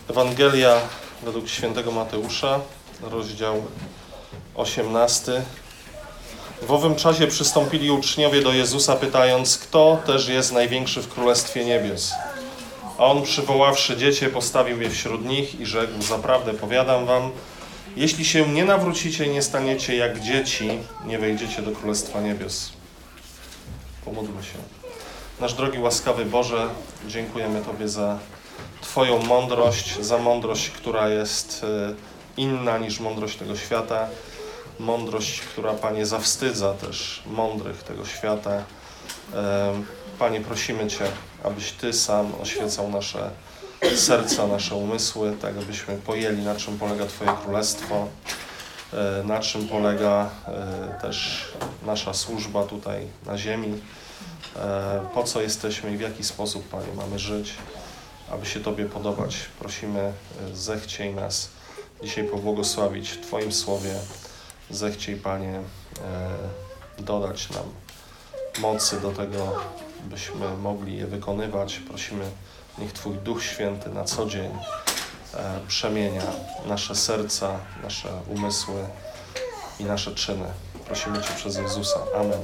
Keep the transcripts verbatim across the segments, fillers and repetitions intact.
Ewangelia według świętego Mateusza, rozdział osiemnasty. W owym czasie przystąpili uczniowie do Jezusa, pytając, kto też jest największy w Królestwie Niebios. A On, przywoławszy dziecię, postawił je wśród nich i rzekł, zaprawdę powiadam wam, jeśli się nie nawrócicie i nie staniecie jak dzieci, nie wejdziecie do Królestwa Niebios. Pomódlmy się. Nasz drogi, łaskawy Boże, dziękujemy Tobie za Twoją mądrość, za mądrość, która jest inna niż mądrość tego świata. Mądrość, która, Panie, zawstydza też mądrych tego świata. Panie, prosimy Cię, abyś Ty sam oświecał nasze serca, nasze umysły, tak abyśmy pojęli, na czym polega Twoje Królestwo, na czym polega też nasza służba tutaj na ziemi, po co jesteśmy i w jaki sposób, Panie, mamy żyć, aby się Tobie podobać. Prosimy, zechciej nas dzisiaj pobłogosławić w Twoim Słowie. Zechciej, Panie, dodać nam mocy do tego, byśmy mogli je wykonywać. Prosimy, niech Twój Duch Święty na co dzień przemienia nasze serca, nasze umysły i nasze czyny. Prosimy Cię przez Jezusa. Amen.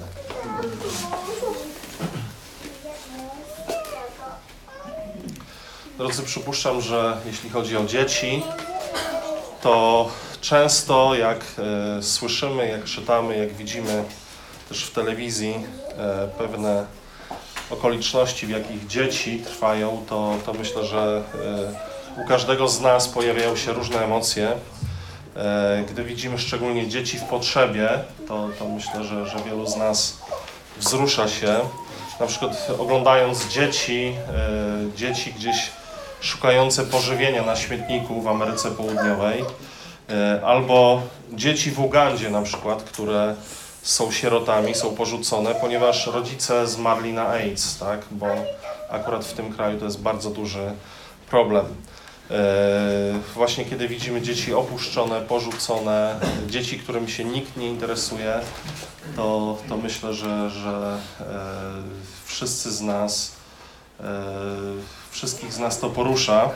Drodzy, przypuszczam, że jeśli chodzi o dzieci, to często jak e, słyszymy, jak czytamy, jak widzimy też w telewizji e, pewne okoliczności, w jakich dzieci trwają, to, to myślę, że e, u każdego z nas pojawiają się różne emocje. E, gdy widzimy szczególnie dzieci w potrzebie, to, to myślę, że, że wielu z nas wzrusza się. Na przykład oglądając dzieci, e, dzieci gdzieś szukające pożywienia na śmietniku w Ameryce Południowej, albo dzieci w Ugandzie na przykład, które są sierotami, są porzucone, ponieważ rodzice zmarli na AIDS, tak? Bo akurat w tym kraju to jest bardzo duży problem. Właśnie kiedy widzimy dzieci opuszczone, porzucone, dzieci, którymi się nikt nie interesuje, to, to myślę, że, że wszyscy z nas, wszystkich z nas to porusza.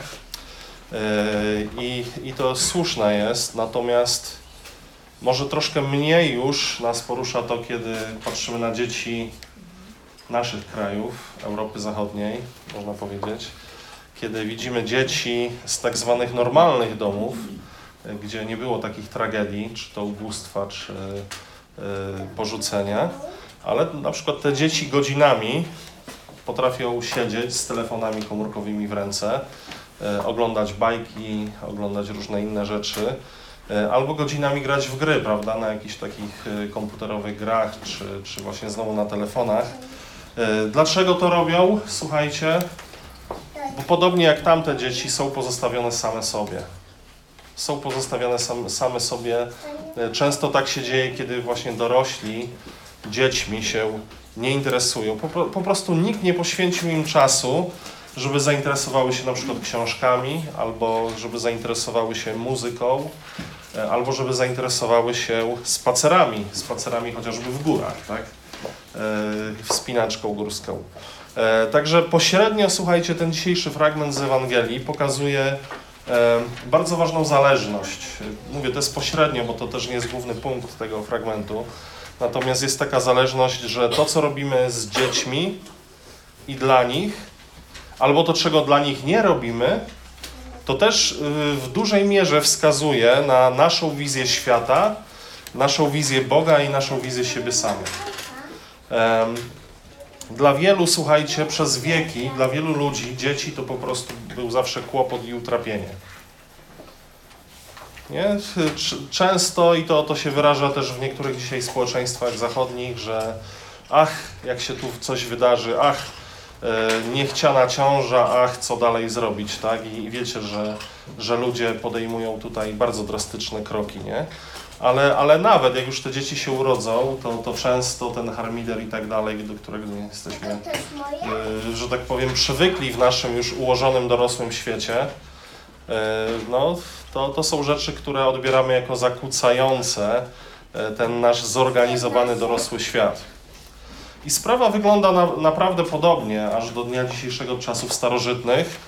I, I to słuszne jest, natomiast może troszkę mniej już nas porusza to, kiedy patrzymy na dzieci naszych krajów, Europy Zachodniej, można powiedzieć, kiedy widzimy dzieci z tak zwanych normalnych domów, gdzie nie było takich tragedii, czy to ubóstwa, czy y, porzucenia, ale na przykład te dzieci godzinami potrafią siedzieć z telefonami komórkowymi w ręce, oglądać bajki, oglądać różne inne rzeczy, albo godzinami grać w gry, prawda, na jakichś takich komputerowych grach, czy, czy właśnie znowu na telefonach. Dlaczego to robią? Słuchajcie, bo podobnie jak tamte dzieci są pozostawione same sobie. Są pozostawione same, same sobie. Często tak się dzieje, kiedy właśnie dorośli dziećmi się nie interesują. Po, po prostu nikt nie poświęcił im czasu, żeby zainteresowały się na przykład książkami, albo żeby zainteresowały się muzyką, albo żeby zainteresowały się spacerami, spacerami chociażby w górach, tak? Wspinaczką górską. Także pośrednio, słuchajcie, ten dzisiejszy fragment z Ewangelii pokazuje bardzo ważną zależność. Mówię, to jest pośrednio, bo to też nie jest główny punkt tego fragmentu. Natomiast jest taka zależność, że to, co robimy z dziećmi i dla nich, albo to, czego dla nich nie robimy, to też w dużej mierze wskazuje na naszą wizję świata, naszą wizję Boga i naszą wizję siebie samych. Dla wielu, słuchajcie, przez wieki, dla wielu ludzi, dzieci to po prostu był zawsze kłopot i utrapienie. Nie? Często, i to, to się wyraża też w niektórych dzisiaj społeczeństwach zachodnich, że ach, jak się tu coś wydarzy, ach, niechciana ciąża, ach, co dalej zrobić, tak? I wiecie, że, że ludzie podejmują tutaj bardzo drastyczne kroki, nie? Ale, ale nawet jak już te dzieci się urodzą, to, to często ten harmider i tak dalej, do którego nie jesteśmy, że tak powiem, przywykli w naszym już ułożonym dorosłym świecie, no, to, to są rzeczy, które odbieramy jako zakłócające ten nasz zorganizowany dorosły świat. I sprawa wygląda na, naprawdę podobnie, aż do dnia dzisiejszego, czasów starożytnych,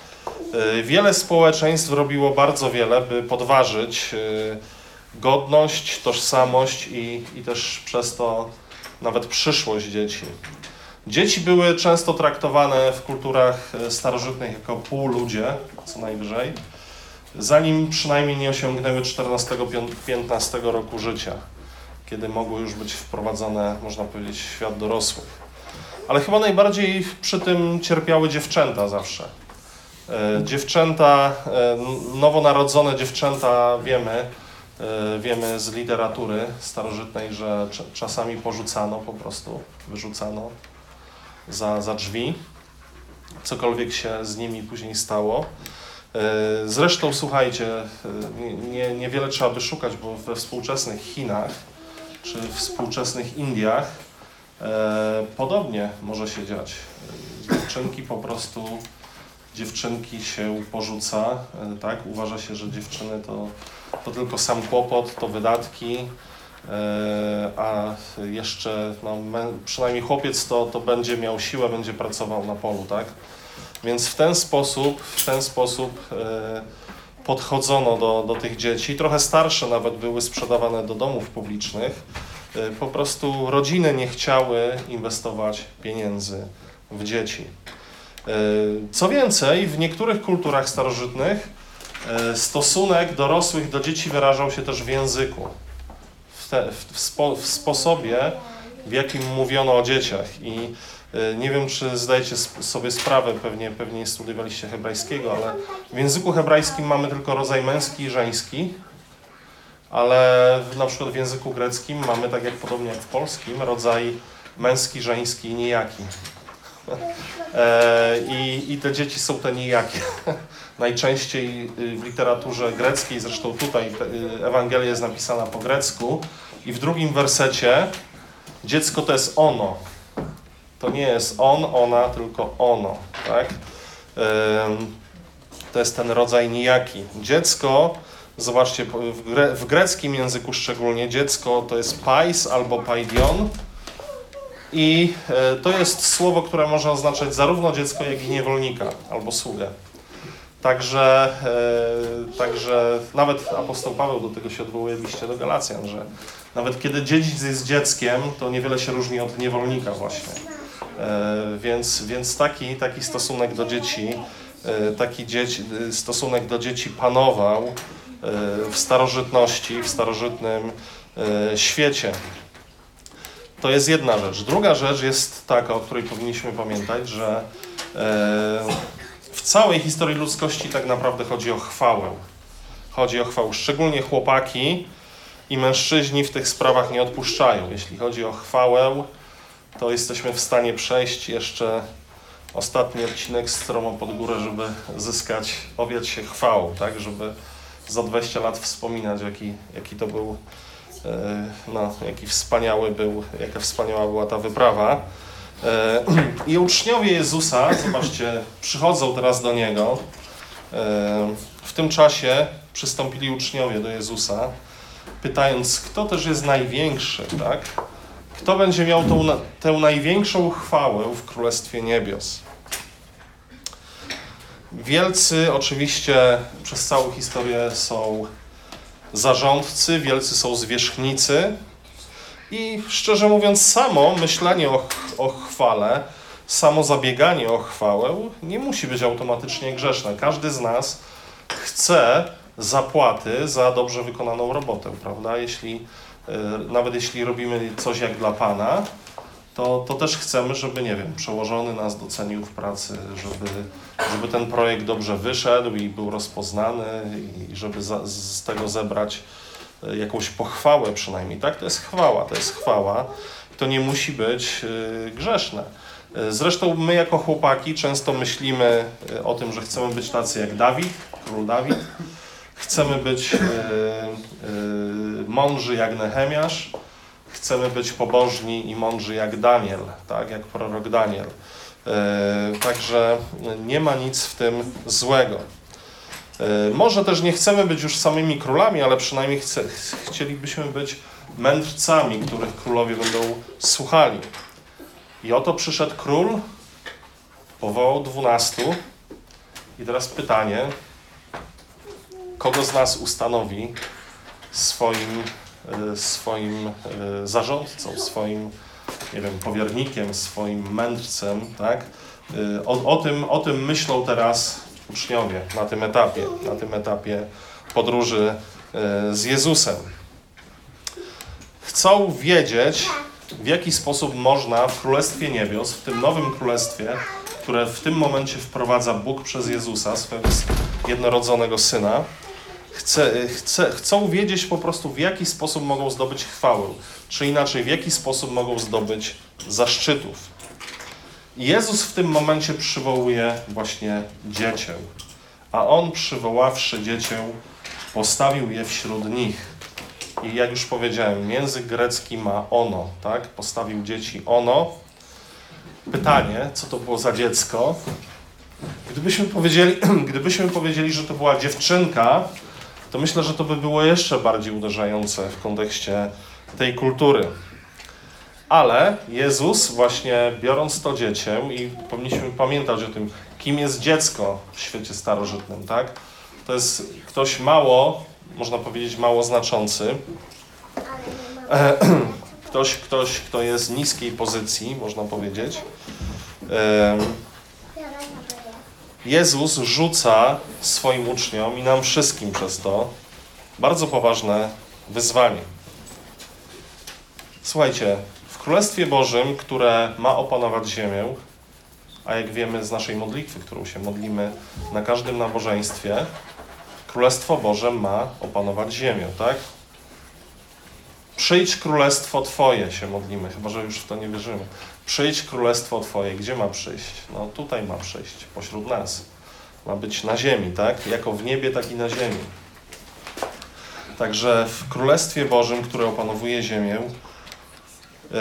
Wiele społeczeństw robiło bardzo wiele, by podważyć godność, tożsamość i, i też przez to nawet przyszłość dzieci. Dzieci były często traktowane w kulturach starożytnych jako półludzie, co najwyżej, zanim przynajmniej nie osiągnęły czternastego piętnastego roku życia, kiedy mogły już być wprowadzone, można powiedzieć, w świat dorosłych. Ale chyba najbardziej przy tym cierpiały dziewczęta zawsze. Dziewczęta, nowonarodzone dziewczęta, wiemy, wiemy z literatury starożytnej, że czasami porzucano po prostu, wyrzucano za, za drzwi, cokolwiek się z nimi później stało. Zresztą, słuchajcie, nie, niewiele trzeba by szukać, bo we współczesnych Chinach czy współczesnych Indiach e, podobnie może się dziać. Dziewczynki po prostu, dziewczynki się porzuca, e, tak? Uważa się, że dziewczyny to, to tylko sam kłopot, to wydatki, e, a jeszcze no, przynajmniej chłopiec to, to będzie miał siłę, będzie pracował na polu, tak? Więc w ten sposób, w ten sposób e, podchodzono do, do tych dzieci. Trochę starsze nawet były sprzedawane do domów publicznych. E, po prostu rodziny nie chciały inwestować pieniędzy w dzieci. E, co więcej, w niektórych kulturach starożytnych e, stosunek dorosłych do dzieci wyrażał się też w języku, w, te, w, spo, w sposobie, w jakim mówiono o dzieciach. I nie wiem, czy zdajecie sobie sprawę, pewnie, pewnie studiowaliście hebrajskiego, ale w języku hebrajskim mamy tylko rodzaj męski i żeński, ale na przykład w języku greckim mamy, tak jak podobnie jak w polskim, rodzaj męski, żeński i nijaki. I, I te dzieci są te nijakie. Najczęściej w literaturze greckiej, zresztą tutaj Ewangelia jest napisana po grecku i w drugim wersecie dziecko to jest ono. To nie jest on, ona, tylko ono, tak? To jest ten rodzaj nijaki. Dziecko, zobaczcie, w, gre, w greckim języku szczególnie dziecko to jest pais albo paidion i to jest słowo, które może oznaczać zarówno dziecko, jak i niewolnika albo sługę. Także, także nawet apostoł Paweł do tego się odwołuje w liście do Galacjan, że nawet kiedy dziedzic jest dzieckiem, to niewiele się różni od niewolnika właśnie. E, więc więc taki, taki stosunek do dzieci, e, taki dzieci, stosunek do dzieci panował e, w starożytności, w starożytnym e, świecie. To jest jedna rzecz. Druga rzecz jest taka, o której powinniśmy pamiętać, że e, w całej historii ludzkości tak naprawdę chodzi o chwałę. Chodzi o chwałę. Szczególnie chłopaki i mężczyźni w tych sprawach nie odpuszczają. Jeśli chodzi o chwałę, to jesteśmy w stanie przejść jeszcze ostatni odcinek stromo pod górę, żeby zyskać, owiać się chwałą, tak? Żeby za dwadzieścia lat wspominać, jaki, jaki to był, no, jaki wspaniały był, jaka wspaniała była ta wyprawa. I uczniowie Jezusa, zobaczcie, przychodzą teraz do Niego. W tym czasie przystąpili uczniowie do Jezusa, pytając, kto też jest największy, tak? Kto będzie miał tą, tę największą chwałę w Królestwie Niebios? Wielcy oczywiście przez całą historię są zarządcy, wielcy są zwierzchnicy i szczerze mówiąc samo myślenie o, o chwale, samo zabieganie o chwałę nie musi być automatycznie grzeszne. Każdy z nas chce zapłaty za dobrze wykonaną robotę, prawda? Jeśli Nawet jeśli robimy coś jak dla Pana, to, to też chcemy, żeby, nie wiem, przełożony nas docenił w pracy, żeby, żeby ten projekt dobrze wyszedł i był rozpoznany i żeby za, z tego zebrać jakąś pochwałę przynajmniej, tak? To jest chwała, to jest chwała. To nie musi być grzeszne. Zresztą my jako chłopaki często myślimy o tym, że chcemy być tacy jak Dawid, król Dawid. Chcemy być yy, yy, mądrzy jak Nehemiasz, chcemy być pobożni i mądrzy jak Daniel, tak, jak prorok Daniel. Yy, także nie ma nic w tym złego. Yy, może też nie chcemy być już samymi królami, ale przynajmniej chce, chcielibyśmy być mędrcami, których królowie będą słuchali. I oto przyszedł król, powołał dwunastu I teraz pytanie, kogo z nas ustanowi swoim, swoim zarządcą, swoim, nie wiem, powiernikiem, swoim mędrcem, tak? O, o, tym, o tym myślą teraz uczniowie na tym etapie, na tym etapie podróży z Jezusem. Chcą wiedzieć, w jaki sposób można w Królestwie Niebios, w tym nowym Królestwie, które w tym momencie wprowadza Bóg przez Jezusa, swojego jednorodzonego Syna, chce, chce, chcą wiedzieć po prostu, w jaki sposób mogą zdobyć chwałę, czy inaczej, w jaki sposób mogą zdobyć zaszczytów. I Jezus w tym momencie przywołuje właśnie dziecię, a On, przywoławszy dziecię, postawił je wśród nich. I jak już powiedziałem, język grecki ma ono, tak? Postawił dzieci ono. Pytanie, co to było za dziecko? Gdybyśmy powiedzieli, gdybyśmy powiedzieli, że to była dziewczynka, to myślę, że to by było jeszcze bardziej uderzające w kontekście tej kultury. Ale Jezus, właśnie biorąc to dziecię, i powinniśmy pamiętać o tym, kim jest dziecko w świecie starożytnym, tak? To jest ktoś mało, można powiedzieć, mało znaczący. Ktoś, ktoś, kto jest w niskiej pozycji, można powiedzieć. Jezus rzuca swoim uczniom i nam wszystkim przez to bardzo poważne wyzwanie. Słuchajcie, w Królestwie Bożym, które ma opanować ziemię, a jak wiemy z naszej modlitwy, którą się modlimy na każdym nabożeństwie, Królestwo Boże ma opanować ziemię, tak? Przyjdź Królestwo Twoje, się modlimy, chyba że już w to nie wierzymy. Przyjdź Królestwo Twoje. Gdzie ma przyjść? No tutaj ma przyjść, pośród nas. Ma być na ziemi, tak? Jako w niebie, tak i na ziemi. Także w Królestwie Bożym, które opanowuje ziemię, yy,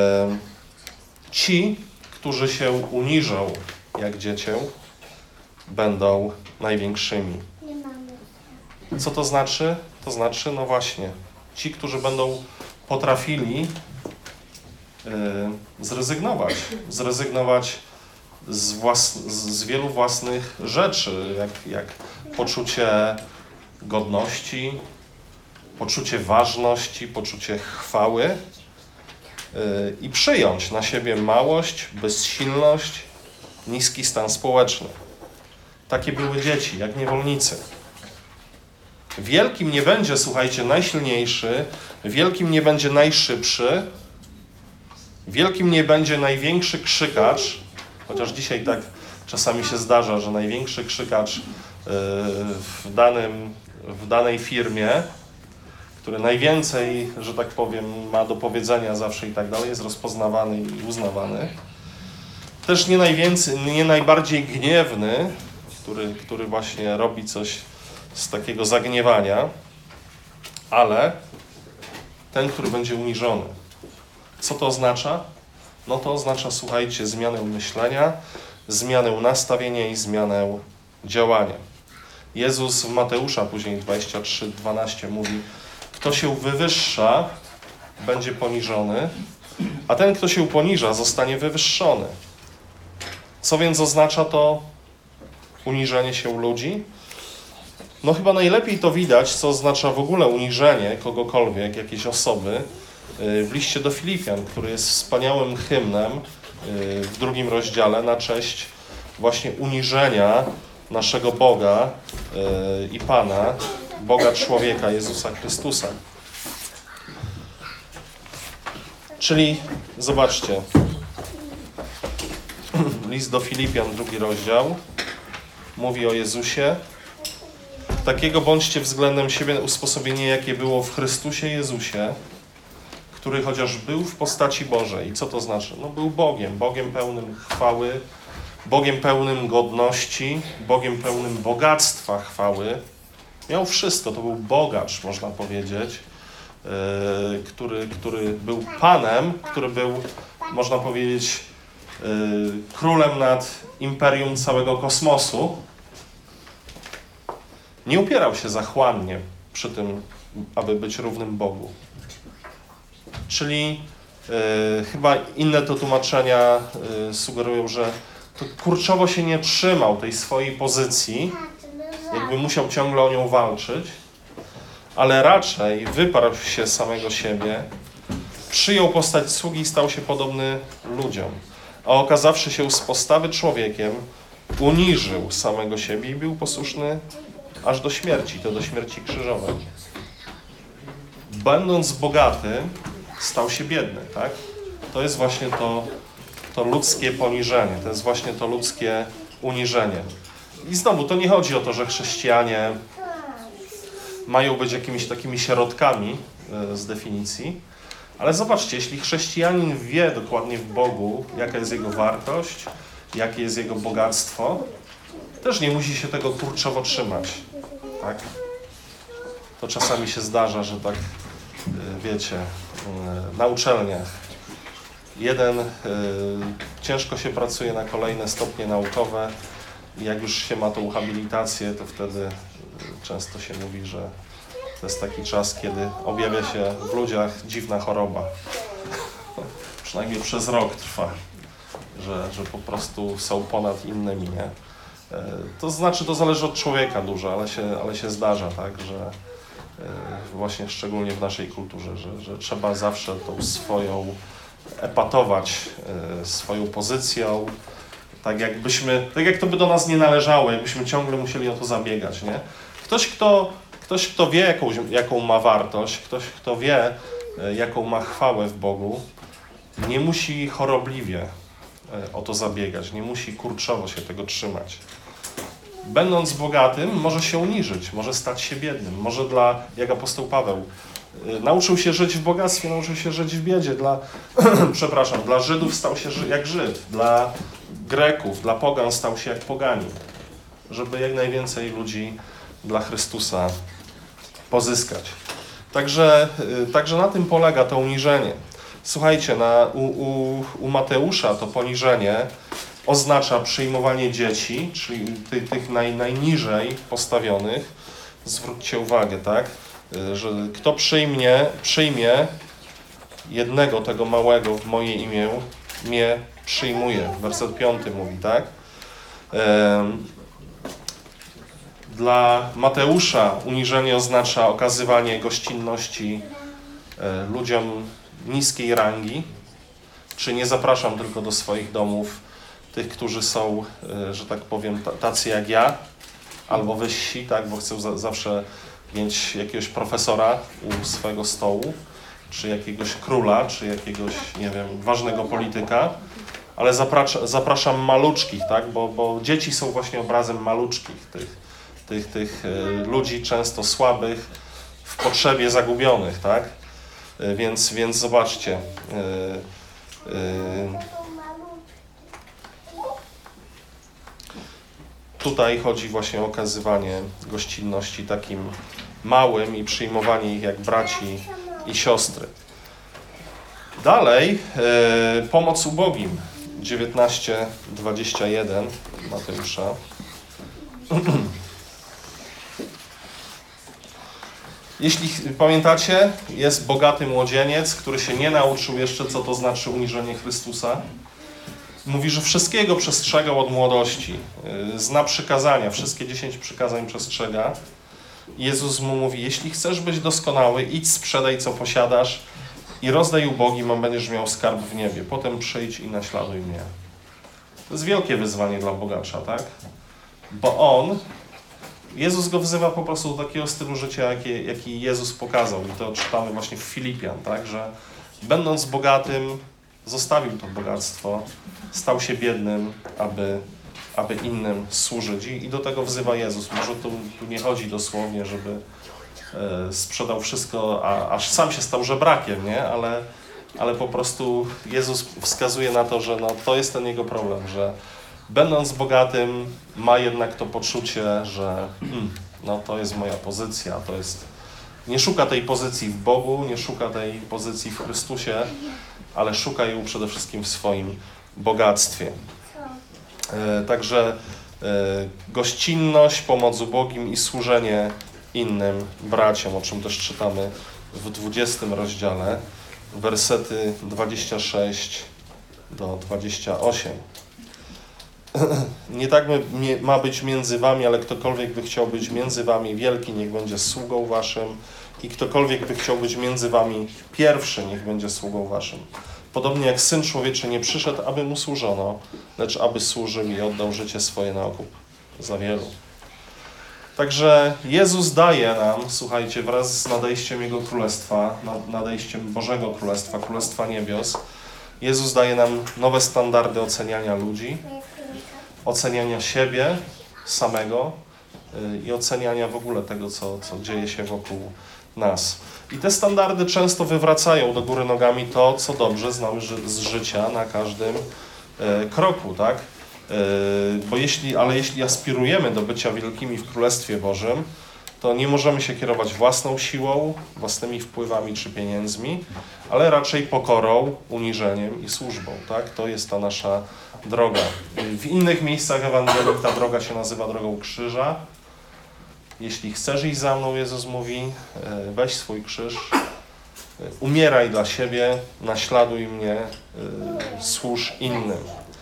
ci, którzy się uniżą jak dziecię, będą największymi. Co to znaczy? To znaczy, no właśnie, ci, którzy będą potrafili yy, zrezygnować, zrezygnować z, włas, z wielu własnych rzeczy, jak, jak poczucie godności, poczucie ważności, poczucie chwały yy, i przyjąć na siebie małość, bezsilność, niski stan społeczny. Takie były dzieci, jak niewolnicy. Wielkim nie będzie, słuchajcie, najsilniejszy, wielkim nie będzie najszybszy, wielkim nie będzie największy krzykacz, chociaż dzisiaj tak czasami się zdarza, że największy krzykacz w, danym, w danej firmie, który najwięcej, że tak powiem, ma do powiedzenia zawsze i tak dalej, jest rozpoznawany i uznawany. Też nie najwięcej, nie najbardziej gniewny, który, który właśnie robi coś z takiego zagniewania, ale ten, który będzie uniżony. Co to oznacza? No to oznacza, słuchajcie, zmianę myślenia, zmianę nastawienia i zmianę działania. Jezus w Mateusza, później dwadzieścia trzy dwanaście mówi, kto się wywyższa, będzie poniżony, a ten, kto się poniża, zostanie wywyższony. Co więc oznacza to uniżenie się ludzi? No chyba najlepiej to widać, co oznacza w ogóle uniżenie kogokolwiek, jakiejś osoby w liście do Filipian, który jest wspaniałym hymnem w drugim rozdziale na cześć właśnie uniżenia naszego Boga i Pana, Boga człowieka, Jezusa Chrystusa. Czyli zobaczcie, list do Filipian, drugi rozdział, mówi o Jezusie. Takiego bądźcie względem siebie usposobienie, jakie było w Chrystusie Jezusie, który chociaż był w postaci Bożej. Co to znaczy? No był Bogiem, Bogiem pełnym chwały, Bogiem pełnym godności, Bogiem pełnym bogactwa chwały. Miał wszystko, to był bogacz, można powiedzieć, yy, który, który był Panem, który był, można powiedzieć, yy, królem nad imperium całego kosmosu. Nie upierał się zachłannie przy tym, aby być równym Bogu. Czyli yy, chyba inne to tłumaczenia yy, sugerują, że to kurczowo się nie trzymał tej swojej pozycji, jakby musiał ciągle o nią walczyć, ale raczej wyparł się z samego siebie, przyjął postać sługi i stał się podobny ludziom. A okazawszy się z postawy człowiekiem, uniżył samego siebie i był posłuszny aż do śmierci, to do śmierci krzyżowej. Będąc bogaty, stał się biedny, tak? To jest właśnie to, to ludzkie poniżenie, to jest właśnie to ludzkie uniżenie. I znowu, to nie chodzi o to, że chrześcijanie mają być jakimiś takimi środkami z definicji, ale zobaczcie, jeśli chrześcijanin wie dokładnie w Bogu, jaka jest jego wartość, jakie jest jego bogactwo, też nie musi się tego kurczowo trzymać, tak? To czasami się zdarza, że tak, wiecie, na uczelniach jeden, ciężko się pracuje na kolejne stopnie naukowe i jak już się ma tą habilitację, to wtedy często się mówi, że to jest taki czas, kiedy objawia się w ludziach dziwna choroba. Przynajmniej przez rok trwa, że, że po prostu są ponad innymi, nie? To znaczy, to zależy od człowieka dużo, ale się, ale się zdarza, tak, że właśnie szczególnie w naszej kulturze, że, że trzeba zawsze tą swoją epatować swoją pozycją, tak jakbyśmy, tak jak to by do nas nie należało, jakbyśmy ciągle musieli o to zabiegać, nie? Ktoś, kto, ktoś, kto wie, jaką, jaką ma wartość, ktoś, kto wie, jaką ma chwałę w Bogu, nie musi chorobliwie o to zabiegać, nie musi kurczowo się tego trzymać. Będąc bogatym, może się uniżyć, może stać się biednym, może dla, jak apostoł Paweł, nauczył się żyć w bogactwie, nauczył się żyć w biedzie, dla, przepraszam, dla Żydów stał się jak Żyd, dla Greków, dla pogan stał się jak poganin, żeby jak najwięcej ludzi dla Chrystusa pozyskać. Także, także na tym polega to uniżenie. Słuchajcie, na, u, u, u Mateusza to poniżenie oznacza przyjmowanie dzieci, czyli tych, tych naj, najniżej postawionych. Zwróćcie uwagę, tak, że kto przyjmie, przyjmie jednego tego małego w moje imię, mnie przyjmuje. Werset piąty mówi, tak? Dla Mateusza uniżenie oznacza okazywanie gościnności ludziom niskiej rangi, czy nie zapraszam tylko do swoich domów tych, którzy są, że tak powiem, tacy jak ja, albo wyżsi, tak, bo chcę za, zawsze mieć jakiegoś profesora u swojego stołu, czy jakiegoś króla, czy jakiegoś, nie wiem, ważnego polityka, ale zapraszam, zapraszam maluczkich, tak, bo, bo dzieci są właśnie obrazem maluczkich, tych, tych, tych ludzi często słabych, w potrzebie zagubionych, tak, więc, więc zobaczcie, yy, yy, tutaj chodzi właśnie o okazywanie gościnności takim małym i przyjmowanie ich jak braci i siostry. Dalej, e, pomoc ubogim, dziewiętnaście dwadzieścia jeden Mateusza. Jeśli pamiętacie, jest bogaty młodzieniec, który się nie nauczył jeszcze, co to znaczy uniżenie Chrystusa. Mówi, że wszystkiego przestrzegał od młodości, zna przykazania, wszystkie dziesięć przykazań przestrzega. Jezus mu mówi, jeśli chcesz być doskonały, idź sprzedaj, co posiadasz i rozdaj ubogim, a będziesz miał skarb w niebie. Potem przyjdź i naśladuj mnie. To jest wielkie wyzwanie dla bogacza, tak? Bo on, Jezus go wzywa po prostu do takiego stylu życia, jaki, jaki Jezus pokazał. I to czytamy właśnie w Filipian, tak? Że będąc bogatym, zostawił to bogactwo, stał się biednym, aby, aby innym służyć. I, i do tego wzywa Jezus. Może tu, tu nie chodzi dosłownie, żeby e, sprzedał wszystko, a, aż sam się stał żebrakiem, nie? Ale, ale po prostu Jezus wskazuje na to, że no, to jest ten jego problem, że będąc bogatym ma jednak to poczucie, że hmm, no, to jest moja pozycja, to jest... Nie szuka tej pozycji w Bogu, nie szuka tej pozycji w Chrystusie, ale szuka ją przede wszystkim w swoim bogactwie. E, także e, gościnność, pomoc ubogim i służenie innym braciom, o czym też czytamy w dwudziestym rozdziale, wersety dwadzieścia sześć do dwudziestego ósmego. nie tak ma być między wami, ale ktokolwiek by chciał być między wami wielki, niech będzie sługą waszym i ktokolwiek by chciał być między wami pierwszy, niech będzie sługą waszym. Podobnie jak Syn Człowieczy nie przyszedł, aby mu służono, lecz aby służył i oddał życie swoje na okup za wielu. Także Jezus daje nam, słuchajcie, wraz z nadejściem Jego Królestwa, nadejściem Bożego Królestwa, Królestwa Niebios, Jezus daje nam nowe standardy oceniania ludzi, oceniania siebie samego i oceniania w ogóle tego, co, co dzieje się wokół nas. I te standardy często wywracają do góry nogami to, co dobrze znamy z życia na każdym e, kroku, tak? E, bo jeśli, ale jeśli aspirujemy do bycia wielkimi w Królestwie Bożym, to nie możemy się kierować własną siłą, własnymi wpływami czy pieniędzmi, ale raczej pokorą, uniżeniem i służbą, tak? To jest ta nasza droga. W innych miejscach Ewangelii ta droga się nazywa drogą krzyża. Jeśli chcesz iść za mną, Jezus mówi, weź swój krzyż, umieraj dla siebie, naśladuj mnie, służ innym.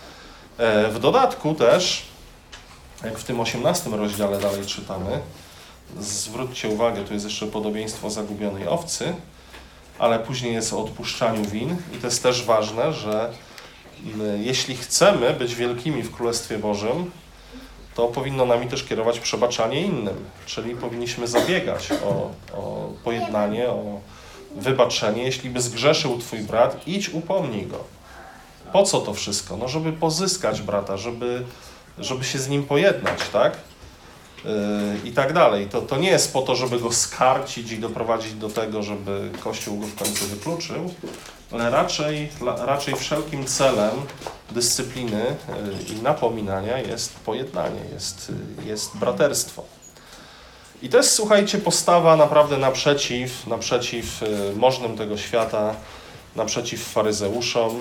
W dodatku też, jak w tym osiemnastym rozdziale dalej czytamy, zwróćcie uwagę, tu jest jeszcze podobieństwo zagubionej owcy, ale później jest o odpuszczaniu win i to jest też ważne, że jeśli chcemy być wielkimi w Królestwie Bożym, to powinno nami też kierować przebaczanie innym, czyli powinniśmy zabiegać o, o pojednanie, o wybaczenie. Jeśli by zgrzeszył twój brat, idź upomnij go. Po co to wszystko? No, żeby pozyskać brata, żeby, żeby się z nim pojednać, tak? Yy, I tak dalej. To, to nie jest po to, żeby go skarcić i doprowadzić do tego, żeby Kościół go w końcu wykluczył, ale raczej, raczej wszelkim celem dyscypliny i napominania jest pojednanie, jest, jest braterstwo. I to jest, słuchajcie, postawa naprawdę naprzeciw, naprzeciw możnym tego świata, naprzeciw faryzeuszom.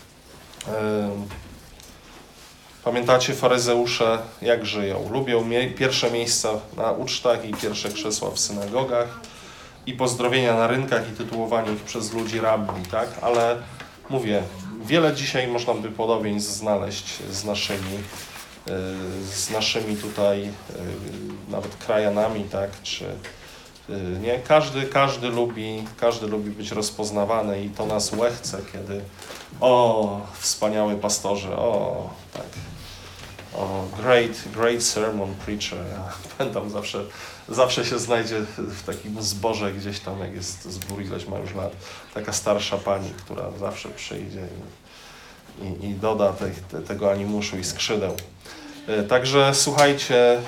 Pamiętacie, faryzeusze jak żyją? Lubią mie- pierwsze miejsca na ucztach i pierwsze krzesła w synagogach i pozdrowienia na rynkach i tytułowanie ich przez ludzi rabbi, tak? Ale mówię, wiele dzisiaj można by podobieństw znaleźć z naszymi, z naszymi tutaj nawet krajanami, tak? Czy nie? Każdy, każdy lubi, każdy lubi być rozpoznawany i to nas łechce, kiedy o, wspaniały pastorze, o, tak, o, great, great sermon preacher. Ja pamiętam, zawsze, zawsze się znajdzie w takim zborze gdzieś tam, jak jest zbór, ileś ma już lat, taka starsza pani, która zawsze przyjdzie i, i, i doda te, te, tego animuszu i skrzydeł. Także słuchajcie,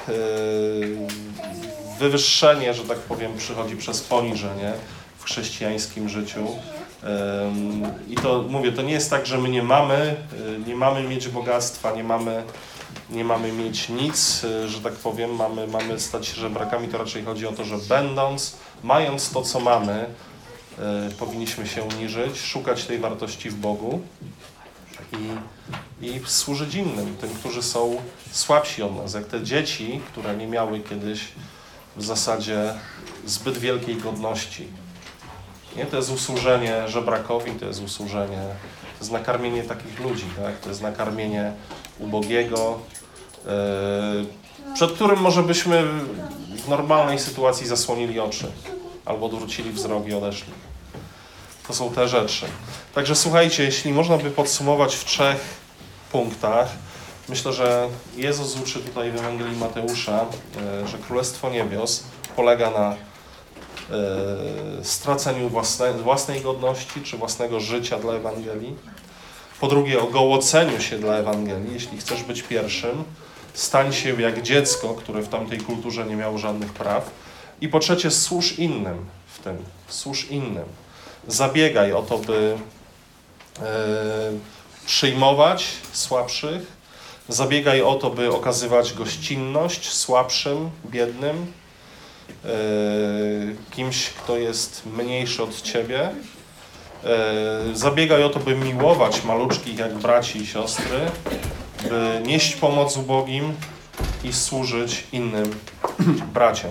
wywyższenie, że tak powiem, przychodzi przez poniżenie w chrześcijańskim życiu. I to mówię, to nie jest tak, że my nie mamy, nie mamy mieć bogactwa, nie mamy, nie mamy mieć nic, że tak powiem, mamy, mamy stać się żebrakami. To raczej chodzi o to, że będąc, mając to, co mamy, powinniśmy się uniżyć, szukać tej wartości w Bogu i, i służyć innym, tym, którzy są słabsi od nas. Jak te dzieci, które nie miały kiedyś w zasadzie zbyt wielkiej godności. Nie? To jest usłużenie żebrakowi, to jest usłużenie, to jest nakarmienie takich ludzi, tak? To jest nakarmienie ubogiego, yy, przed którym może byśmy w normalnej sytuacji zasłonili oczy albo odwrócili wzrok i odeszli. To są te rzeczy. Także słuchajcie, jeśli można by podsumować w trzech punktach, myślę, że Jezus uczy tutaj w Ewangelii Mateusza, że Królestwo Niebios polega na straceniu własnej, własnej godności czy własnego życia dla Ewangelii. Po drugie, ogołoceniu się dla Ewangelii. Jeśli chcesz być pierwszym, stań się jak dziecko, które w tamtej kulturze nie miało żadnych praw. I po trzecie, służ innym w tym. Służ innym. Zabiegaj o to, by e, przyjmować słabszych. Zabiegaj o to, by okazywać gościnność słabszym, biednym, yy, kimś, kto jest mniejszy od ciebie. Yy, zabiegaj o to, by miłować maluczkich jak braci i siostry, by nieść pomoc ubogim i służyć innym braciom.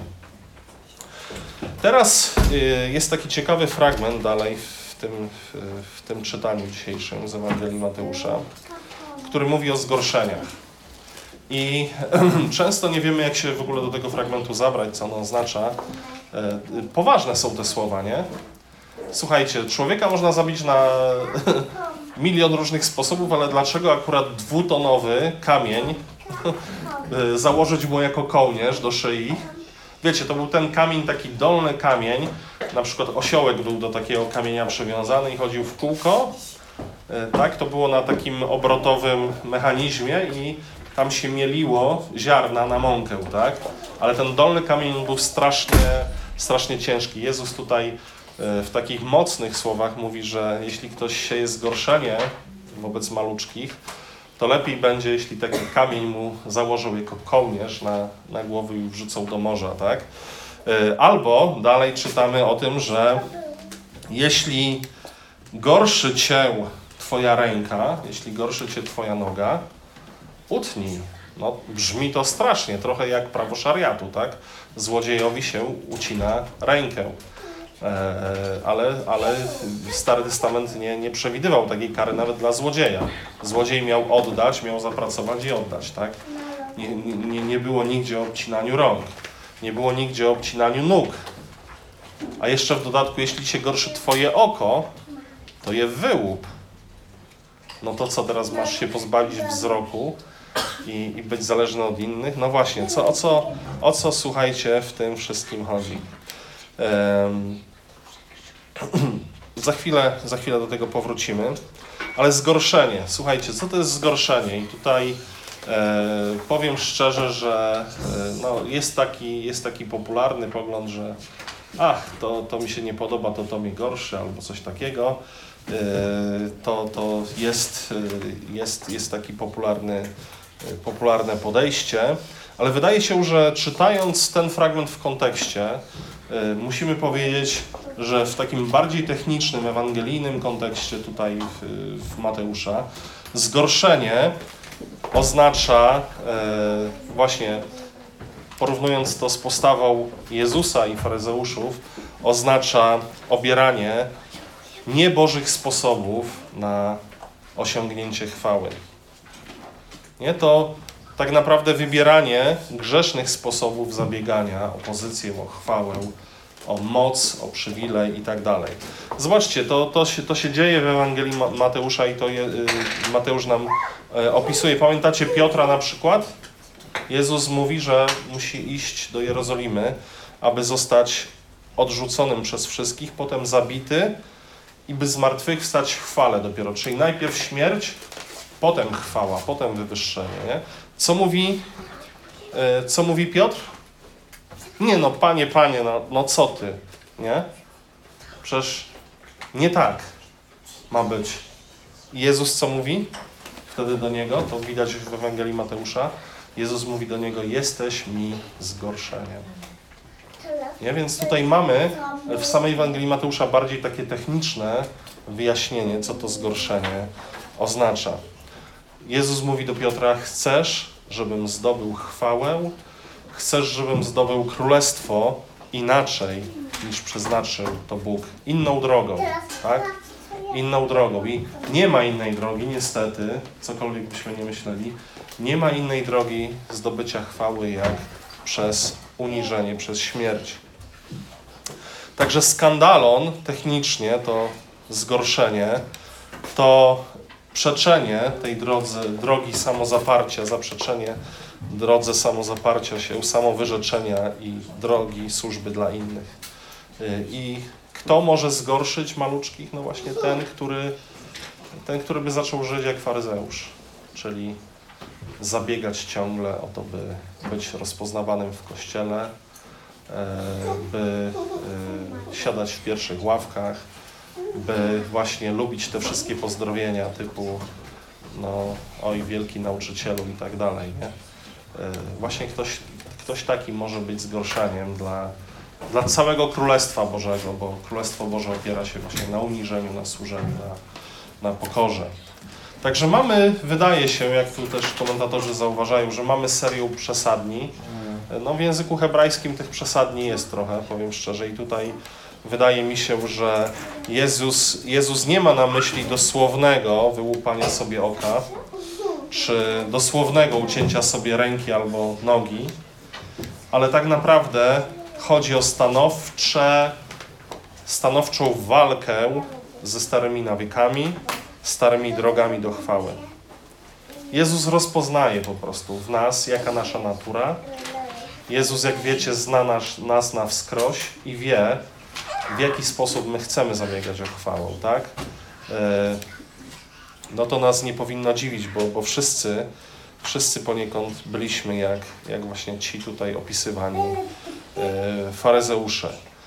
Teraz yy, jest taki ciekawy fragment dalej w tym, w, w tym czytaniu dzisiejszym z Ewangelii Mateusza, który mówi o zgorszeniach. I często nie wiemy, jak się w ogóle do tego fragmentu zabrać, co ono oznacza. Poważne są te słowa, nie? Słuchajcie, człowieka można zabić na milion różnych sposobów, ale dlaczego akurat dwutonowy kamień założyć mu jako kołnierz do szyi? Wiecie, to był ten kamień, taki dolny kamień, na przykład osiołek był do takiego kamienia przywiązany i chodził w kółko, tak? To było na takim obrotowym mechanizmie i tam się mieliło ziarna na mąkę, tak? Ale ten dolny kamień był strasznie, strasznie ciężki. Jezus tutaj w takich mocnych słowach mówi, że jeśli ktoś sieje zgorszenie wobec maluczkich, to lepiej będzie, jeśli taki kamień mu założył jako kołnierz na, na głowę i wrzucał do morza, tak? Albo dalej czytamy o tym, że jeśli gorszy cię twoja ręka, jeśli gorszy cię twoja noga, utnij. No, brzmi to strasznie, trochę jak prawo szariatu, tak? Złodziejowi się ucina rękę. Ale, ale Stary Testament nie, nie przewidywał takiej kary nawet dla złodzieja. Złodziej miał oddać, miał zapracować i oddać, tak? Nie, nie, nie było nigdzie o obcinaniu rąk, nie było nigdzie o obcinaniu nóg. A jeszcze w dodatku, jeśli cię gorszy twoje oko, to je wyłup. No to co, teraz masz się pozbawić wzroku i, i być zależny od innych? No właśnie, co, o, co, o co, słuchajcie, w tym wszystkim chodzi? Um, za chwilę, za chwilę do tego powrócimy, ale zgorszenie. Słuchajcie, co to jest zgorszenie? I tutaj e, powiem szczerze, że e, no, jest, taki, jest taki popularny pogląd, że ach, to, to mi się nie podoba, to to mi gorszy, albo coś takiego. E, to to jest, jest, jest taki popularny, popularne podejście, ale wydaje się, że czytając ten fragment w kontekście, musimy powiedzieć, że w takim bardziej technicznym, ewangelijnym kontekście tutaj w, w Mateusza zgorszenie oznacza e, właśnie, porównując to z postawą Jezusa i faryzeuszów, oznacza obieranie niebożych sposobów na osiągnięcie chwały. Nie? To tak naprawdę wybieranie grzesznych sposobów zabiegania o pozycję, o chwałę, o moc, o przywilej i tak dalej. Zobaczcie, to, to, się, to się dzieje w Ewangelii Mateusza i to je, Mateusz nam opisuje. Pamiętacie Piotra na przykład? Jezus mówi, że musi iść do Jerozolimy, aby zostać odrzuconym przez wszystkich, potem zabity i by zmartwychwstać w chwale dopiero. Czyli najpierw śmierć, potem chwała, potem wywyższenie. Nie? Co mówi, yy, co mówi Piotr? Nie no, panie, panie, no, no co ty? Nie? Przecież nie tak ma być. I Jezus co mówi wtedy do niego? To widać w Ewangelii Mateusza. Jezus mówi do niego, jesteś mi zgorszeniem. Nie? Więc tutaj mamy w samej Ewangelii Mateusza bardziej takie techniczne wyjaśnienie, co to zgorszenie oznacza. Jezus mówi do Piotra, chcesz, żebym zdobył chwałę? Chcesz, żebym zdobył królestwo inaczej, niż przeznaczył to Bóg? Inną drogą, tak? Inną drogą. I nie ma innej drogi, niestety, cokolwiek byśmy nie myśleli, nie ma innej drogi zdobycia chwały, jak przez uniżenie, przez śmierć. Także skandalon technicznie, to zgorszenie, to przeczenie tej drodzy, drogi samozaparcia, zaprzeczenie drodze samozaparcia się, samowyrzeczenia i drogi służby dla innych. I kto może zgorszyć maluczkich? No właśnie ten, który, ten, który by zaczął żyć jak faryzeusz, czyli zabiegać ciągle o to, by być rozpoznawanym w kościele, by siadać w pierwszych ławkach, by właśnie lubić te wszystkie pozdrowienia typu no, oj, wielki nauczycielu i tak dalej, nie? Właśnie ktoś, ktoś taki może być zgorszeniem dla, dla całego Królestwa Bożego, bo Królestwo Boże opiera się właśnie na uniżeniu, na służeniu, na, na pokorze. Także mamy, wydaje się, jak tu też komentatorzy zauważają, że mamy serię przesadni. No w języku hebrajskim tych przesadni jest trochę, powiem szczerze, i tutaj wydaje mi się, że Jezus, Jezus nie ma na myśli dosłownego wyłupania sobie oka, czy dosłownego ucięcia sobie ręki albo nogi, ale tak naprawdę chodzi o stanowcze, stanowczą walkę ze starymi nawykami, starymi drogami do chwały. Jezus rozpoznaje po prostu w nas, jaka nasza natura. Jezus, jak wiecie, zna nas, nas na wskroś i wie, w jaki sposób my chcemy zabiegać o chwałę, tak? No to nas nie powinno dziwić, bo, bo wszyscy, wszyscy poniekąd byliśmy jak, jak właśnie ci tutaj opisywani faryzeusze.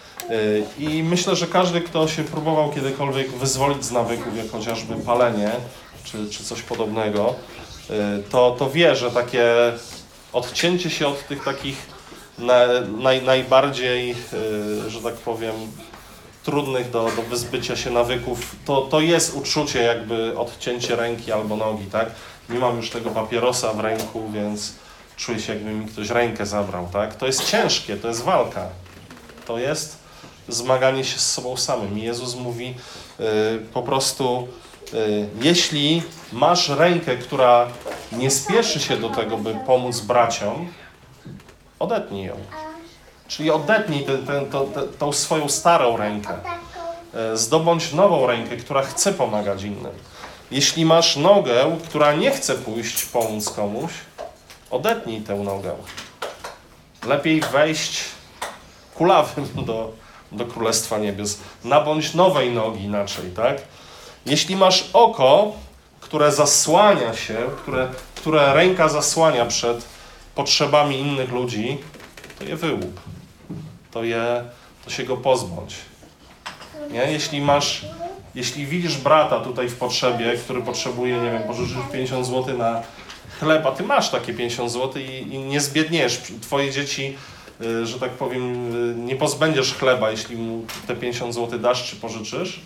I myślę, że każdy, kto się próbował kiedykolwiek wyzwolić z nawyków, jak chociażby palenie, czy, czy coś podobnego, to, to wie, że takie odcięcie się od tych takich na, naj, najbardziej, że tak powiem, trudnych do, do wyzbycia się nawyków, to, to jest uczucie jakby odcięcie ręki albo nogi, tak? Nie mam już tego papierosa w ręku, więc czuję się, jakby mi ktoś rękę zabrał, tak? To jest ciężkie, to jest walka. To jest zmaganie się z sobą samym. I Jezus mówi yy, po prostu, yy, jeśli masz rękę, która nie spieszy się do tego, by pomóc braciom, odetnij ją. Czyli odetnij tę, tę, tę, tę, tą swoją starą rękę. Yy, zdobądź nową rękę, która chce pomagać innym. Jeśli masz nogę, która nie chce pójść pomóc komuś, odetnij tę nogę. Lepiej wejść kulawym do, do Królestwa Niebios. Nabądź nowej nogi inaczej, tak? Jeśli masz oko, które zasłania się, które, które ręka zasłania przed potrzebami innych ludzi, to je wyłup. To, je, to się go pozbądź. Nie? Jeśli masz, jeśli widzisz brata tutaj w potrzebie, który potrzebuje, nie wiem, pożyczyć pięćdziesiąt złotych na chleb, a ty masz takie pięćdziesiąt złotych i, i nie zbiedniesz. Twoje dzieci, że tak powiem, nie pozbędziesz chleba, jeśli mu te pięćdziesiąt złotych dasz czy pożyczysz,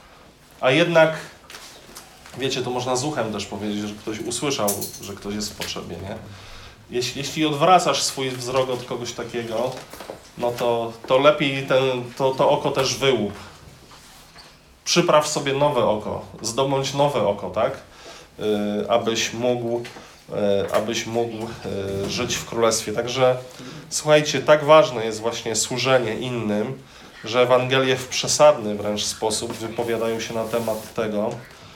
a jednak, wiecie, to można z uchem też powiedzieć, że ktoś usłyszał, że ktoś jest w potrzebie, nie? Jeśli, jeśli odwracasz swój wzrok od kogoś takiego, no to, to lepiej ten, to, to oko też wyłup. Przypraw sobie nowe oko, zdobądź nowe oko, tak? Yy, abyś mógł abyś mógł żyć w Królestwie. Także słuchajcie, tak ważne jest właśnie służenie innym, że Ewangelie w przesadny wręcz sposób wypowiadają się na temat tego,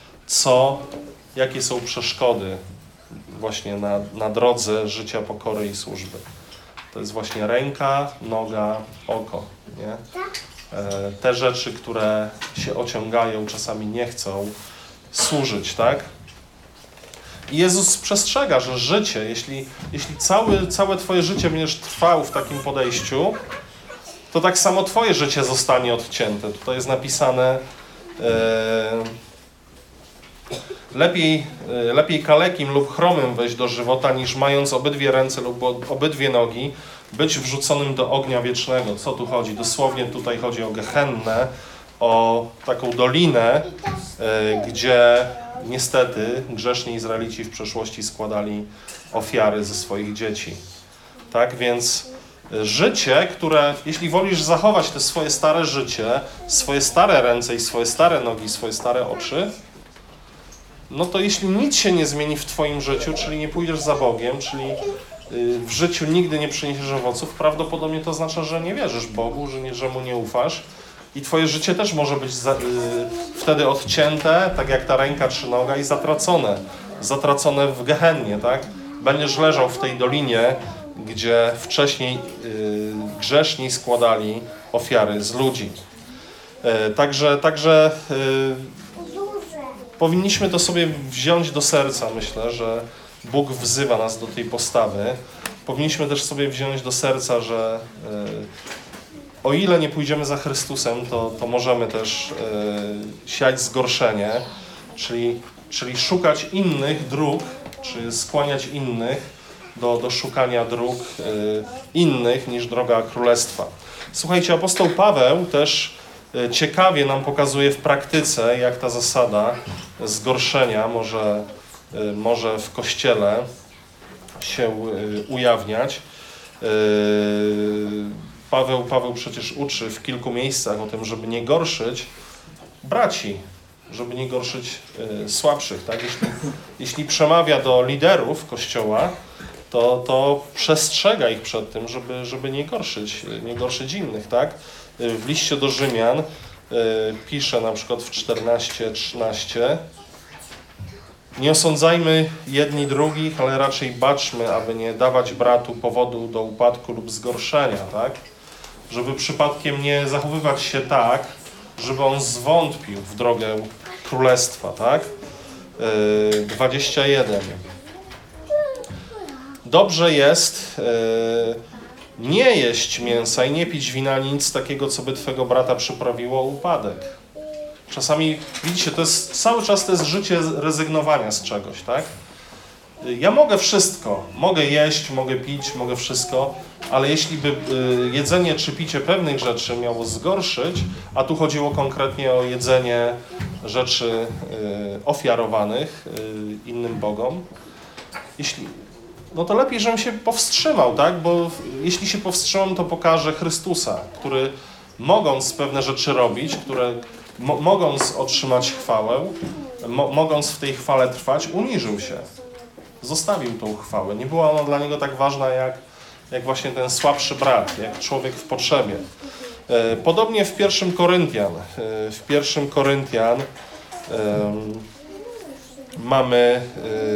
co, jakie są przeszkody właśnie na, na drodze życia pokory i służby. To jest właśnie ręka, noga, oko, nie? Te rzeczy, które się ociągają, czasami nie chcą służyć, tak? I Jezus przestrzega, że życie, jeśli, jeśli cały, całe twoje życie będziesz trwał w takim podejściu, to tak samo twoje życie zostanie odcięte. Tutaj jest napisane e, lepiej, e, lepiej kalekim lub chromym wejść do żywota, niż mając obydwie ręce lub obydwie nogi, być wrzuconym do ognia wiecznego. Co tu chodzi? Dosłownie tutaj chodzi o Gehennę, o taką dolinę, e, gdzie niestety grzeszni Izraelici w przeszłości składali ofiary ze swoich dzieci. Tak więc życie, które, jeśli wolisz zachować te swoje stare życie, swoje stare ręce i swoje stare nogi, swoje stare oczy, no to jeśli nic się nie zmieni w twoim życiu, czyli nie pójdziesz za Bogiem, czyli w życiu nigdy nie przyniesiesz owoców, prawdopodobnie to oznacza, że nie wierzysz Bogu, że, nie, że Mu nie ufasz. I twoje życie też może być za, y, wtedy odcięte, tak jak ta ręka czy noga, i zatracone. Zatracone w Gehennie, tak? Będziesz leżał w tej dolinie, gdzie wcześniej y, grzeszni składali ofiary z ludzi. Y, także także y, powinniśmy to sobie wziąć do serca, myślę, że Bóg wzywa nas do tej postawy. Powinniśmy też sobie wziąć do serca, że y, o ile nie pójdziemy za Chrystusem, to, to możemy też y, siać zgorszenie, czyli, czyli szukać innych dróg, czy skłaniać innych do, do szukania dróg y, innych niż droga Królestwa. Słuchajcie, apostoł Paweł też y, ciekawie nam pokazuje w praktyce, jak ta zasada zgorszenia może, y, może w Kościele się y, ujawniać. Y, Paweł, Paweł przecież uczy w kilku miejscach o tym, żeby nie gorszyć braci, żeby nie gorszyć y, słabszych, tak? Jeśli, jeśli przemawia do liderów Kościoła, to, to przestrzega ich przed tym, żeby, żeby nie gorszyć, nie gorszyć innych, tak? W liście do Rzymian y, pisze na przykład w czternaście trzynaście: nie osądzajmy jedni drugich, ale raczej baczmy, aby nie dawać bratu powodu do upadku lub zgorszenia, tak? Żeby przypadkiem nie zachowywać się tak, żeby on zwątpił w drogę królestwa, tak? Yy, dwadzieścia jeden. Dobrze jest yy, nie jeść mięsa i nie pić wina, ani nic takiego, co by twego brata przyprawiło o upadek. Czasami, widzicie, to jest cały czas to jest życie rezygnowania z czegoś, tak? Ja mogę wszystko, mogę jeść, mogę pić, mogę wszystko, ale jeśli by jedzenie czy picie pewnych rzeczy miało zgorszyć, a tu chodziło konkretnie o jedzenie rzeczy ofiarowanych innym bogom, jeśli, no to lepiej, żebym się powstrzymał, tak? Bo jeśli się powstrzymam, to pokażę Chrystusa, który mogąc pewne rzeczy robić, które mo- mogąc otrzymać chwałę, mo- mogąc w tej chwale trwać, uniżył się. Zostawił tą chwałę. Nie była ona dla niego tak ważna, jak, jak właśnie ten słabszy brat, jak człowiek w potrzebie. E, podobnie w pierwszym Koryntian. E, w pierwszym Koryntian e, mamy,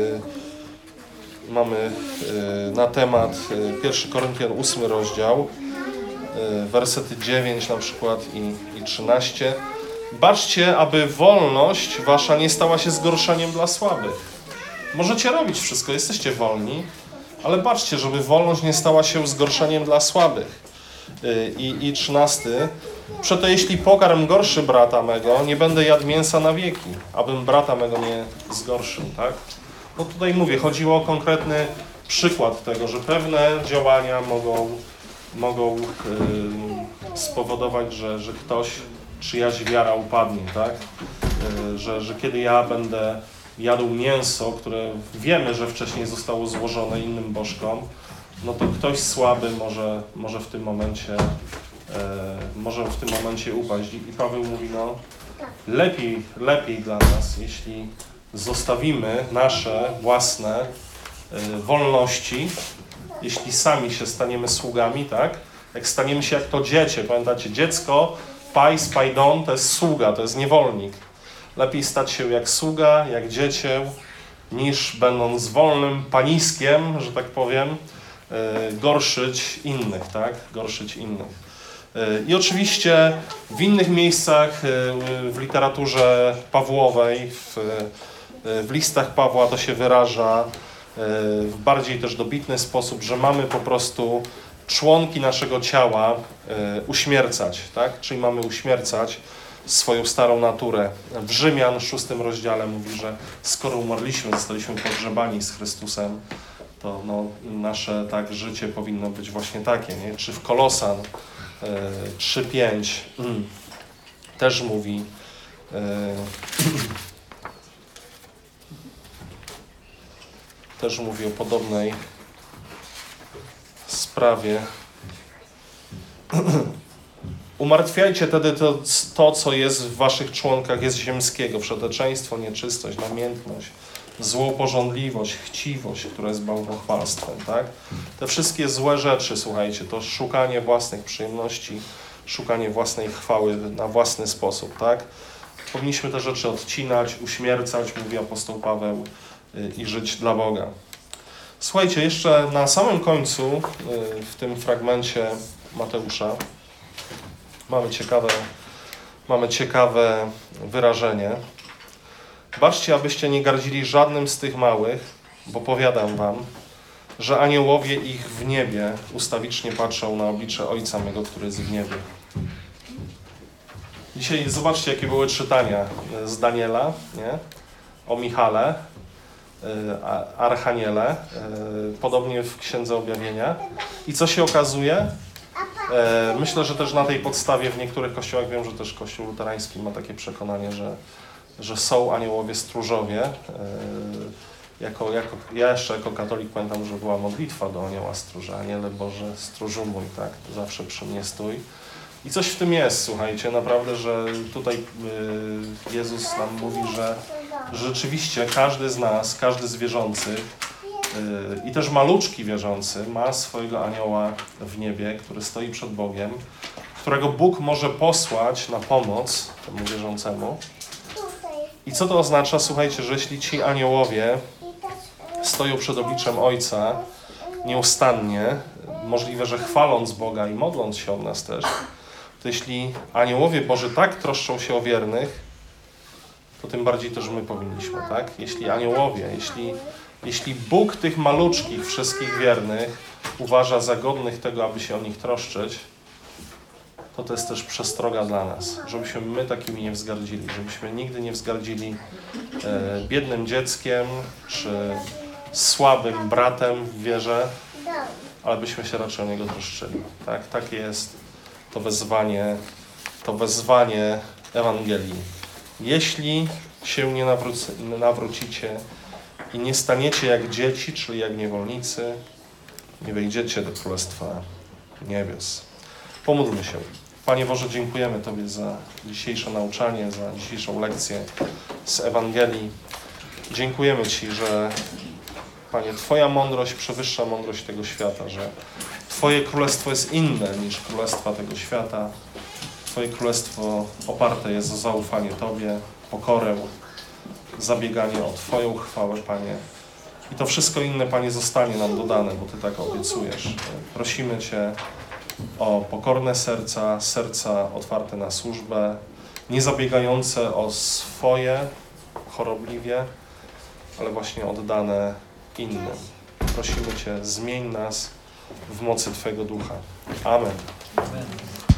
e, mamy e, na temat e, pierwszy Koryntian ósmy rozdział, e, wersety dziewięć na przykład i, i trzynaście. Baczcie, aby wolność wasza nie stała się zgorszeniem dla słabych. Możecie robić wszystko, jesteście wolni, ale baczcie, żeby wolność nie stała się zgorszeniem dla słabych. I, i trzynasty. Przeto jeśli pokarm gorszy brata mego, nie będę jadł mięsa na wieki, abym brata mego nie zgorszył, tak? No tutaj mówię, chodziło o konkretny przykład tego, że pewne działania mogą, mogą yy, spowodować, że, że ktoś, czyjaś wiara upadnie, tak? Yy, że, że kiedy ja będę jadł mięso, które wiemy, że wcześniej zostało złożone innym bożkom, no to ktoś słaby może, może w tym momencie e, może w tym momencie upaść. I Paweł mówi, no lepiej, lepiej dla nas, jeśli zostawimy nasze własne e, wolności, jeśli sami się staniemy sługami, tak? Jak staniemy się jak to dziecię, pamiętacie, dziecko, pais, paidon, to jest sługa, to jest niewolnik. Lepiej stać się jak sługa, jak dziecię, niż będąc wolnym paniskiem, że tak powiem, yy, gorszyć innych, tak? Gorszyć innych. Yy, I oczywiście w innych miejscach, yy, w literaturze Pawłowej, w, yy, w listach Pawła to się wyraża yy, w bardziej też dobitny sposób, że mamy po prostu członki naszego ciała yy, uśmiercać, tak? Czyli mamy uśmiercać swoją starą naturę. W Rzymian w szóstym rozdziale mówi, że skoro umarliśmy, zostaliśmy pogrzebani z Chrystusem, to no, nasze tak życie powinno być właśnie takie, nie? Czy w Kolosan y, trzy pięć mm, też mówi y, też mówi o podobnej sprawie. Umartwiajcie wtedy to, to, co jest w waszych członkach, jest ziemskiego. Wszeteczeństwo, nieczystość, namiętność, złą pożądliwość, chciwość, która jest bałwochwalstwem, tak? Te wszystkie złe rzeczy, słuchajcie, to szukanie własnych przyjemności, szukanie własnej chwały na własny sposób, tak? Powinniśmy te rzeczy odcinać, uśmiercać, mówi apostoł Paweł, i żyć dla Boga. Słuchajcie, jeszcze na samym końcu, w tym fragmencie Mateusza, Mamy ciekawe, mamy ciekawe wyrażenie. Baczcie, abyście nie gardzili żadnym z tych małych, bo powiadam wam, że aniołowie ich w niebie ustawicznie patrzą na oblicze Ojca mego, który jest w niebie. Dzisiaj zobaczcie, jakie były czytania z Daniela, nie? O Michale, Archaniele, podobnie w Księdze Objawienia. I co się okazuje? Myślę, że też na tej podstawie w niektórych kościołach, wiem, że też Kościół luterański ma takie przekonanie, że, że są aniołowie stróżowie. Jako, jako, ja jeszcze jako katolik pamiętam, że była modlitwa do anioła stróża, Aniele Boże, stróżu mój, tak, zawsze przy mnie stój. I coś w tym jest, słuchajcie, naprawdę, że tutaj y, Jezus nam mówi, że rzeczywiście każdy z nas, każdy z wierzących y, i też maluczki wierzący ma swojego anioła w niebie, który stoi przed Bogiem, którego Bóg może posłać na pomoc temu wierzącemu. I co to oznacza? Słuchajcie, że jeśli ci aniołowie stoją przed obliczem Ojca nieustannie, możliwe, że chwaląc Boga i modląc się o nas też, to jeśli aniołowie Boży tak troszczą się o wiernych, to tym bardziej też my powinniśmy, tak? Jeśli aniołowie, jeśli, jeśli Bóg tych maluczkich, wszystkich wiernych uważa za godnych tego, aby się o nich troszczyć, to to jest też przestroga dla nas, żebyśmy my takimi nie wzgardzili, żebyśmy nigdy nie wzgardzili e, biednym dzieckiem, czy słabym bratem w wierze, ale byśmy się raczej o niego troszczyli. Tak? Takie jest to wezwanie, to wezwanie Ewangelii. Jeśli się nie nawróci, nawrócicie i nie staniecie jak dzieci, czyli jak niewolnicy, nie wejdziecie do Królestwa Niebios. Pomódlmy się. Panie Boże, dziękujemy Tobie za dzisiejsze nauczanie, za dzisiejszą lekcję z Ewangelii. Dziękujemy Ci, że Panie, Twoja mądrość przewyższa mądrość tego świata, że Twoje królestwo jest inne niż królestwa tego świata. Twoje królestwo oparte jest o zaufanie Tobie, pokorę, zabieganie o Twoją chwałę, Panie. I to wszystko inne, Panie, zostanie nam dodane, bo Ty tak obiecujesz. Prosimy Cię o pokorne serca, serca otwarte na służbę, nie zabiegające o swoje chorobliwie, ale właśnie oddane innym. Prosimy Cię, zmień nas w mocy Twojego Ducha. Amen. Amen.